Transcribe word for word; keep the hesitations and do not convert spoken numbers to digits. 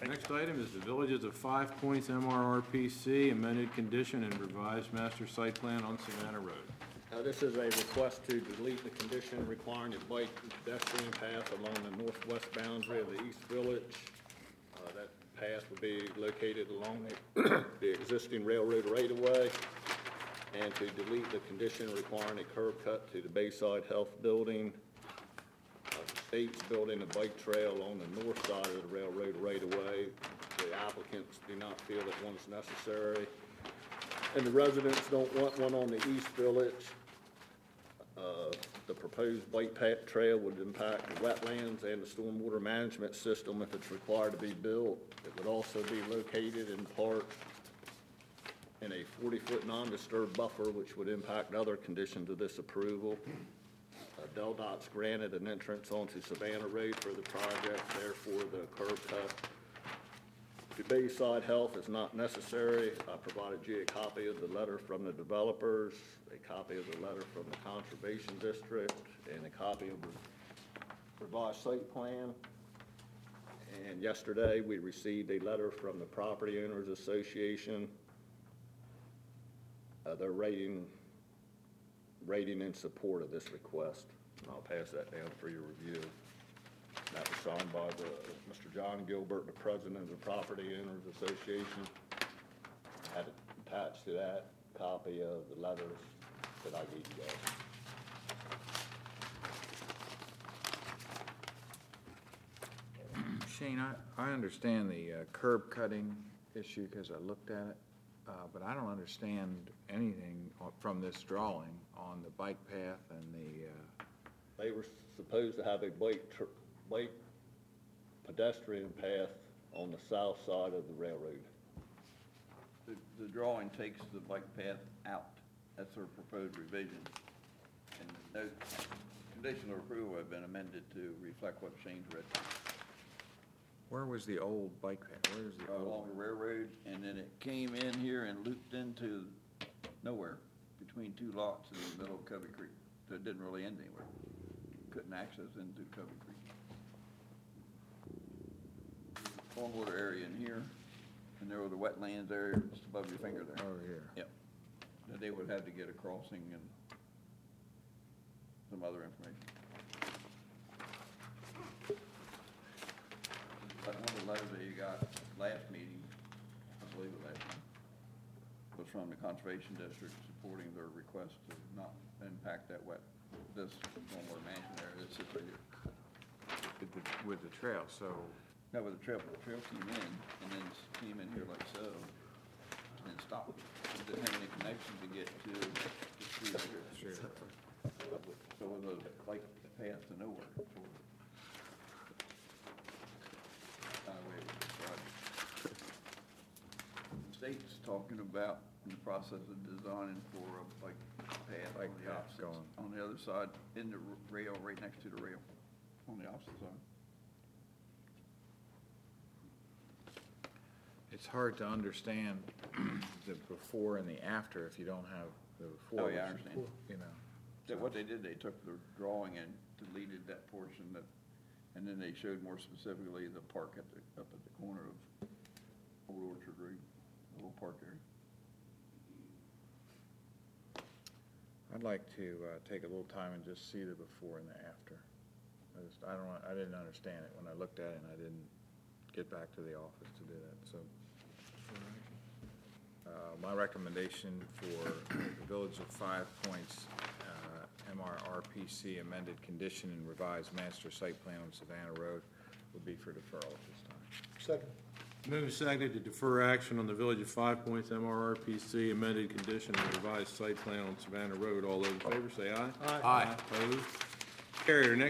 Next item is the Villages of Five Points M R R P C amended condition and revised master site plan on Savannah Road. Uh, this is a request to delete the condition requiring a bike and pedestrian path along the northwest boundary of the East Village. Uh, that path would be located along the, the existing railroad right-of-way, and to delete the condition requiring a curb cut to the Bayside Health Building. Uh, the state's building a bike trail along the north side of the railroad right-of-way. The applicants do not feel that one is necessary, and the residents don't want one on the East Village. Uh, the proposed bike path trail would impact the wetlands and the stormwater management system if it's required to be built. It would also be located in part in a forty-foot non-disturbed buffer, which would impact other conditions of this approval. Uh, DelDOT's granted an entrance onto Savannah Road for the project, therefore the curb cut to Bayside Health is not necessary. I provided you a copy of the letter from the developers, a copy of the letter from the Conservation District, and a copy of the revised site plan. And yesterday, we received a letter from the Property Owners Association. Uh, they're rating, rating in support of this request. And I'll pass that down for your review. That was signed by the, Mister John Gilbert, the president of the Property Owners Association. I had attached to that copy of the letters that I gave you guys. Shane, I, I understand the uh, curb cutting issue because I looked at it, uh, but I don't understand anything from this drawing on the bike path and the. Uh... They were supposed to have a bike tr bike pedestrian path on the south side of the railroad. The, the drawing takes the bike path out. That's their proposed revision. And the note, conditional approval have been amended to reflect what Shane's read. Where was the old bike path? Where is the Uh, old? Along the railroad, and then it came in here and looped into nowhere, between two lots in the middle of Covey Creek. So it didn't really end anywhere. Couldn't access into Covey Creek. Stormwater area in here, and there was the wetlands area just above your finger there. Over here. Yep. That they would have to get a crossing and some other information. Like one of the letters that you got last meeting, I believe it last meeting, was from the Conservation District supporting their request to not impact that wet, this stormwater management area that sits right here. With the, with the trail, so. No, with the trail, the trail came in, and then came in here like so, and then stopped. It didn't have any connection to get to the street right here. Sure. So it was a bike path to nowhere. Kind of way it was described. The state's talking about in the process of designing for a bike path Bike on the path opposite, going. on the other side, in the r- rail, right next to the rail, on the opposite side. It's hard to understand the before and the after if you don't have the before. Oh, yeah, I which is, understand. You know. That what they did, they took the drawing and deleted that portion that, and then they showed more specifically the park at the, up at the corner of Old Orchard Road, the little park area. I'd like to uh, take a little time and just see the before and the after. I just, I don't, I didn't understand it when I looked at it, and I didn't get back to the office to do that, so. Uh, my recommendation for the Village of Five Points uh, M R R P C amended condition and revised master site plan on Savannah Road would be for deferral at this time. Second. Moved and seconded to defer action on the Village of Five Points M R R P C amended condition and revised site plan on Savannah Road. All those in favor say aye. Aye. Aye. Opposed? Carried. Our next